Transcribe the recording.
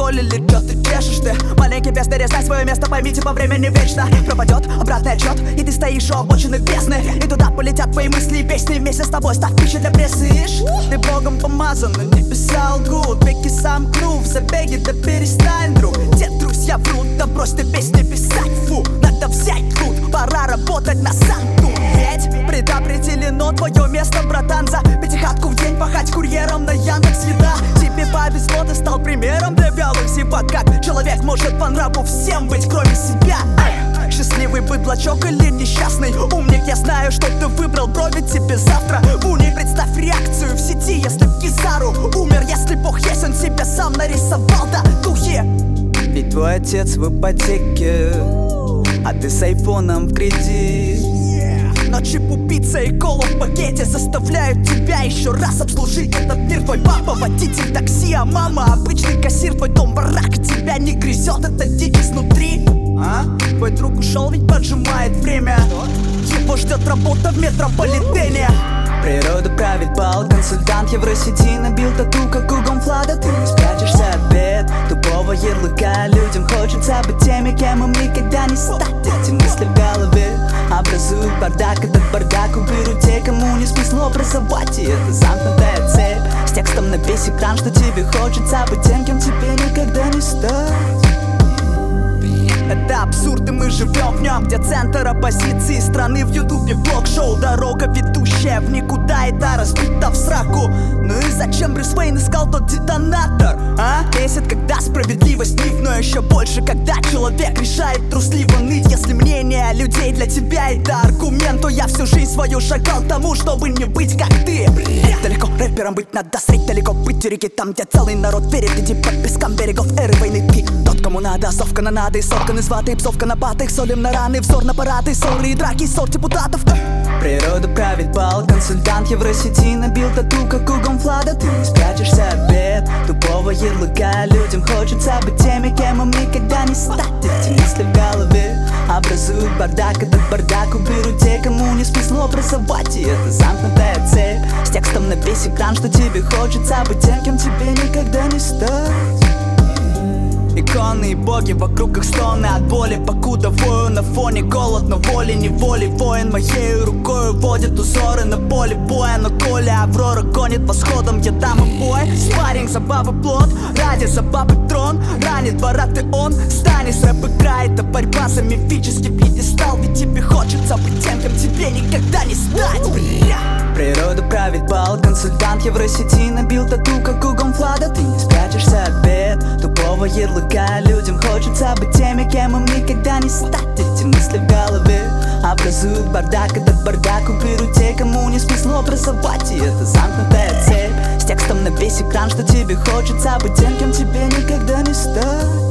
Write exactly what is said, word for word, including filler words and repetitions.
боль или чё ты чешешь ты? Маленький бесный, знай свое место, поймите, по времени вечно пропадет обратный отчет, и ты стоишь у обочины бездны. И туда полетят твои мысли и песни вместе с тобой, став пищей для прессы. Ишь, ты богом помазан, но небеса лгут. Веки сомкнув, забеги, да перестань, друг. Те друзья врут, да брось ты песни писать. Фу, надо взять труд, пора работать на Санту. Ведь предопределено твое место, братан. За пятихатку в день пахать курьером на Яндекс.Еда. Тебе повезло, ты стал примером для вялых зевак. Как человек может по нраву всем быть, кроме себя? Ай, счастливый быдлачок или несчастный умник? Я знаю, что ты выбрал, брови тебе завтра в уни. Представь реакцию в сети, если б Кизару умер. Если бог есть, он себя сам нарисовал, да, духе. Ведь твой отец в ипотеке, а ты с айфоном в кредит. Но чипу, пицца и кола в пакете заставляют тебя еще раз обслужить этот мир. Твой папа водитель такси, а мама обычный кассир. Твой дом барак, тебя не грызет, это дичь изнутри. А? Твой друг ушел, ведь поджимает время. Его ждет работа в метрополитене. Природа правит бал, консультант Евросети набил тату, как у Гонфлада. Ты не спрячешься от бед, тупого ярлыка. Людям хочется быть теми, кем им никогда не стать. Эти мысли в голове образуют бардак. Этот бардак уберут те, кому не смысло образовать. И это замкнутая цепь с текстом на весь экран, что тебе хочется быть тем, кем тебе никогда не стать. Это абсурд, и мы живем в нем, где центр оппозиции страны в ютубе влог-шоу. Дорога, ведущая в никуда, и та разбита в сраку. Ну и зачем Брюс Уэйн искал тот детонатор, а? Бесит, когда справедливость миф, но еще больше, когда человек решает трусливо ныть. Если мнение людей для тебя это аргумент, то я всю жизнь свою шагал тому, чтобы не быть как ты. Далеко рэпером быть надо, средь далеко быть у реки, там, где целый народ верит. Иди по пескам берегов эры войны ты. Тот, кому надо, совка на надо, и соткан из ваты, псовка на патых, солим на раны, взор на парады, ссоры и драки, ссор депутатов. Природа правит бал, консультант Евросети набил тату, как у Гонфлада. Ты не спрячешься от бед, тупого ярлыка. Людям хочется быть теми, кем им никогда не стать. Эти мысли в голове образуют бардак. Этот бардак уберут те, кому не смысло образовать. И это замкнутая цепь с текстом на весь экран, что тебе хочется быть тем, кем тебе никогда не стать. Иконы и боги, вокруг их стоны от боли, покуда вою на фоне голод, но волей-неволей воин моей рукой водит узоры на поле боя. Но коля Аврора гонит восходом, я дам им бой. Спарринг, забавы, плод, ради забавы трон. Ранит барак, и он станет, рэп играет, а борьба за мифический пьедестал. Ведь тебе хочется быть тем, кем тебе никогда не стать. Природа правит бал, консультант Евросети набил тату, как у Гонфлада. Ты не спрячешься от бед, тупого ярлыка. Людям хочется быть теми, кем им никогда не стать. Эти мысли в голове образуют бардак. Этот бардак уберут те, кому не смысло образовать. И это замкнутая цепь с текстом на весь экран, что тебе хочется быть тем, кем тебе никогда не стать.